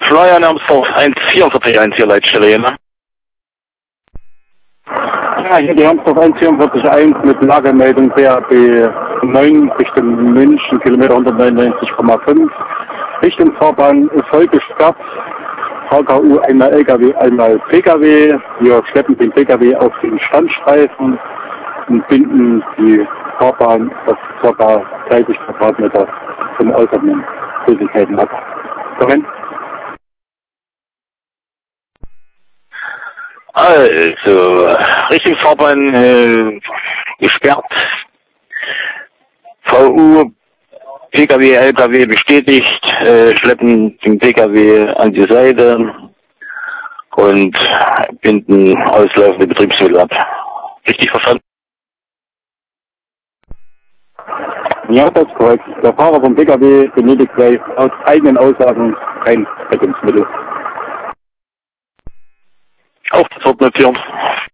Flyer namens auf 144 hier Leitstelle, ne? Ja, hier die Hamsdorf 144.1 mit Lagemeldung BAB 9 Richtung München, Kilometer 199,5. Richtungsfahrbahn ist voll gesperrt. HKU einmal LKW, einmal PKW. Wir schleppen den PKW auf den Standstreifen und binden die Fahrbahn auf ca. 30 Quadratmeter von äußeren Flüssigkeiten ab. Moment. Also, Richtungsfahrbahn gesperrt. VU, PKW, LKW bestätigt, schleppen den PKW an die Seite und binden auslaufende Betriebsmittel ab. Richtig verstanden? Ja, das ist korrekt. Der Fahrer vom PKW benötigt gleich aus eigenen Aussagen kein Rettungsmittel. Auch das wird notiert.